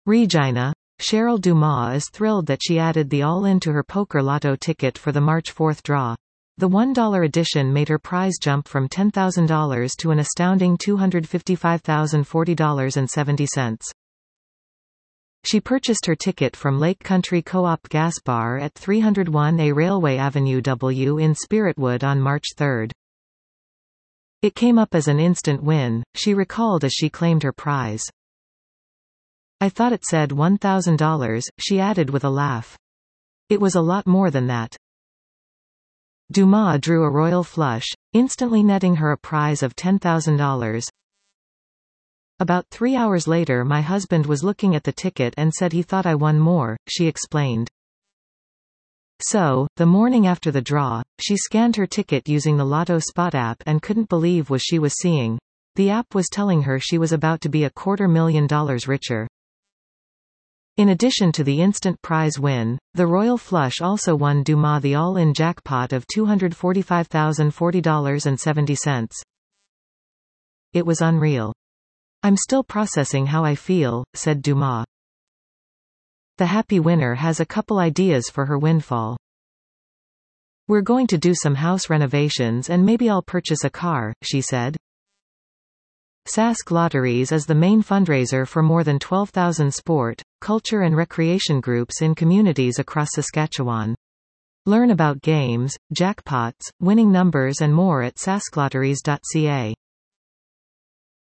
Regina. Cheryl Dumas is thrilled that she added the all-in to her poker lotto ticket for the March 4 draw. The $1 edition made her prize jump from $10,000 to an astounding $255,040.70. She purchased her ticket from Lake Country Co-op Gas Bar at 301A Railway Avenue W in Spiritwood on March 3. It came up as an instant win, she recalled as she claimed her prize. "I thought it said $1,000, she added with a laugh. "It was a lot more than that." Dumas drew a royal flush, instantly netting her a prize of $10,000. "About 3 hours later my husband was looking at the ticket and said he thought I won more," she explained. So, the morning after the draw, she scanned her ticket using the Lotto Spot app and couldn't believe what she was seeing. The app was telling her she was about to be $250,000 richer. In addition to the instant prize win, the royal flush also won Dumas the all-in jackpot of $245,040.70. "It was unreal. I'm still processing how I feel," said Dumas. The happy winner has a couple ideas for her windfall. "We're going to do some house renovations and maybe I'll purchase a car," she said. Sask Lotteries is the main fundraiser for more than 12,000 sport, culture and recreation groups in communities across Saskatchewan. Learn about games, jackpots, winning numbers and more at sasklotteries.ca.